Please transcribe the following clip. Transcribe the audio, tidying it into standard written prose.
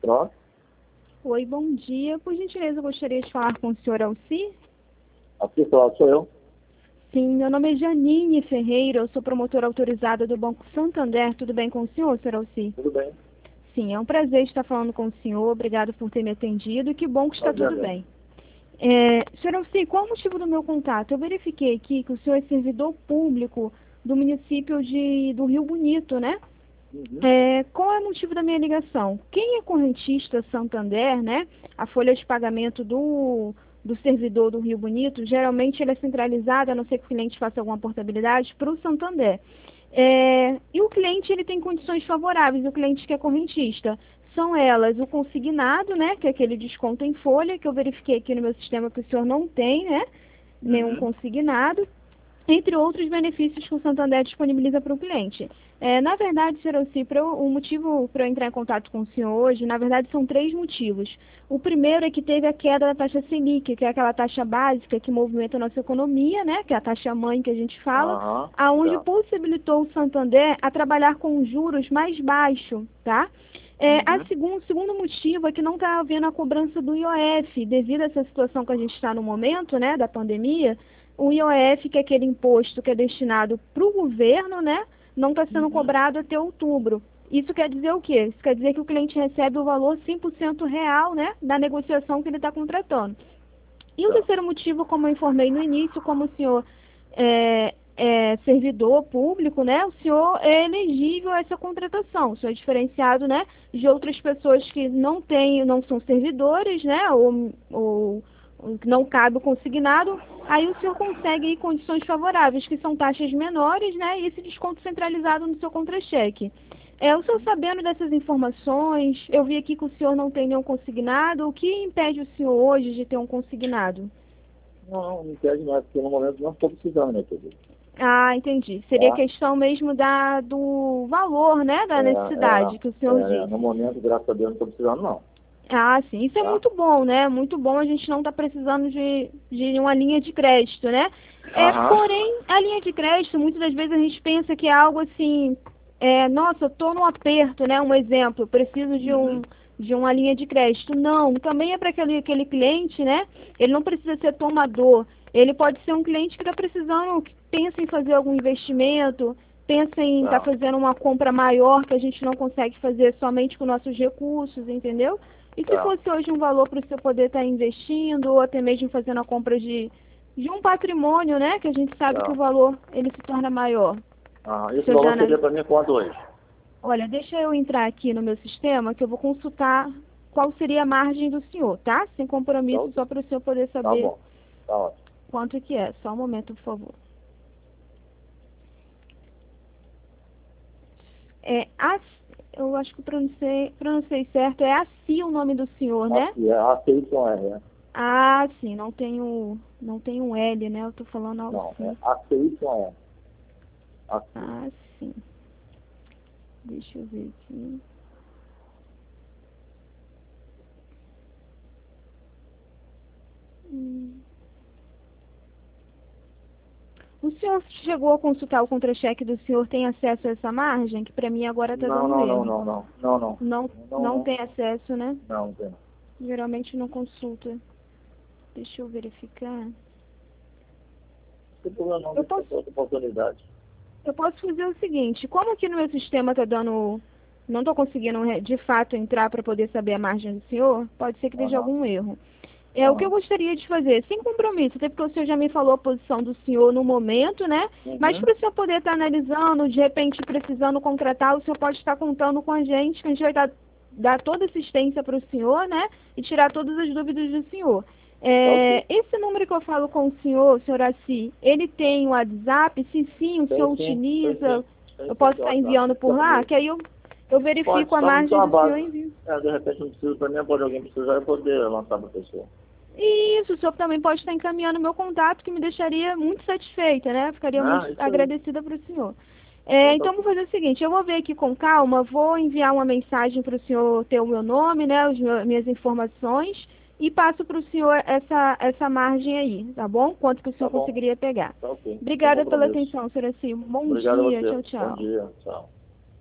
Pronto. Oi, bom dia. Por gentileza, eu gostaria de falar com o senhor Alci. Aqui sou eu. Sim, meu nome é Janine Ferreira, eu sou promotora autorizada do Banco Santander. Tudo bem com o senhor Alci? Tudo bem. Sim, é um prazer estar falando com o senhor. Obrigado por ter me atendido e que bom que está tudo bem. Senhor Alci, qual o motivo do meu contato? Eu verifiquei aqui que o senhor é servidor público do município do Rio Bonito, né? Uhum. Qual é o motivo da minha ligação? Quem é correntista Santander, né? A folha de pagamento do servidor do Rio Bonito, geralmente ela é centralizada, a não ser que o cliente faça alguma portabilidade, para o Santander. E o cliente ele tem condições favoráveis, o cliente que é correntista. São elas o consignado, né? Que é aquele desconto em folha, que eu verifiquei aqui no meu sistema que o senhor não tem, né? Nenhum consignado, entre outros benefícios que o Santander disponibiliza para o cliente. Na verdade, Sr. Alci, o motivo para eu entrar em contato com o senhor hoje, na verdade, são 3 motivos. O primeiro é que teve a queda da taxa Selic, que é aquela taxa básica que movimenta a nossa economia, né? Que é a taxa mãe que a gente fala, aonde possibilitou o Santander a trabalhar com juros mais baixos, tá? O segundo motivo é que não está havendo a cobrança do IOF, devido a essa situação que a gente está no momento, né, da pandemia. O IOF, que é aquele imposto que é destinado para o governo, né, não está sendo cobrado até outubro. Isso quer dizer o quê? Isso quer dizer que o cliente recebe o valor 100% real, né, da negociação que ele está contratando. E o terceiro motivo, como eu informei no início, como o senhor é servidor público, né, o senhor é elegível a essa contratação. O senhor é diferenciado, né, de outras pessoas que não são servidores, né, ou não cabe o consignado, aí o senhor consegue aí condições favoráveis, que são taxas menores, né, e esse desconto centralizado no seu contra-cheque. O senhor sabendo dessas informações, eu vi aqui que o senhor não tem nenhum consignado, o que impede o senhor hoje de ter um consignado? Não impede nada, porque no momento não estou precisando, né, querido? Ah, entendi. Seria questão mesmo do valor, né, da necessidade que o senhor disse. No momento, graças a Deus, não estou precisando, não. Ah, sim. Isso é muito bom, né? Muito bom a gente não estar precisando de uma linha de crédito, né? Porém, a linha de crédito, muitas das vezes a gente pensa que é algo assim, nossa, eu estou num aperto, né? Um exemplo, preciso de uma linha de crédito. Não, também é para aquele cliente, né? Ele não precisa ser tomador. Ele pode ser um cliente que está precisando, que pensa em fazer algum investimento, pensa em estar fazendo uma compra maior que a gente não consegue fazer somente com nossos recursos, entendeu? E se fosse hoje um valor para o senhor poder estar investindo, ou até mesmo fazendo a compra de um patrimônio, né? Que a gente sabe que o valor ele se torna maior. Esse valor seria para mim quanto hoje? Olha, deixa eu entrar aqui no meu sistema, que eu vou consultar qual seria a margem do senhor, tá? Sem compromisso, só para o senhor poder saber Tá bom, tá ótimo. quanto que é. Só um momento, por favor. Eu acho que pronunciei certo. É ACI o nome do senhor, né? ACYR, Ah, sim, não tem um L, né? Eu tô falando Não, Alci. ACYR. Ah, sim. Deixa eu ver aqui. O senhor chegou a consultar o contra-cheque do senhor, tem acesso a essa margem? Que para mim agora está dando erro. Não tem acesso, né? Não tem. Geralmente não consulta. Deixa eu verificar. Não tem problema não, deixa eu outra oportunidade. Eu posso fazer o seguinte, como aqui no meu sistema está dando... Não estou conseguindo de fato entrar para poder saber a margem do senhor, pode ser que esteja algum erro. O que eu gostaria de fazer, sem compromisso, até porque o senhor já me falou a posição do senhor no momento, né? Mas para o senhor poder estar analisando, de repente precisando contratar, o senhor pode estar contando com a gente, que a gente vai dar toda assistência para o senhor, né? E tirar todas as dúvidas do senhor. Esse número que eu falo com o senhor Assi, ele tem o WhatsApp? Se sim, o senhor utiliza? Eu posso estar enviando por lá? Que aí eu verifico a margem do senhor e envio. De repente não precisa também, pode alguém precisar, eu poder lançar para a pessoa. Isso, o senhor também pode estar encaminhando meu contato, que me deixaria muito satisfeita, né? Ficaria muito agradecida para o senhor. Então, vamos fazer o seguinte, eu vou ver aqui com calma, vou enviar uma mensagem para o senhor ter o meu nome, né? Minhas informações, e passo para o senhor essa margem aí, tá bom? Quanto que o senhor conseguiria pegar. Obrigada pela atenção, senhora Silva. Bom dia, tchau, tchau. Bom dia, tchau.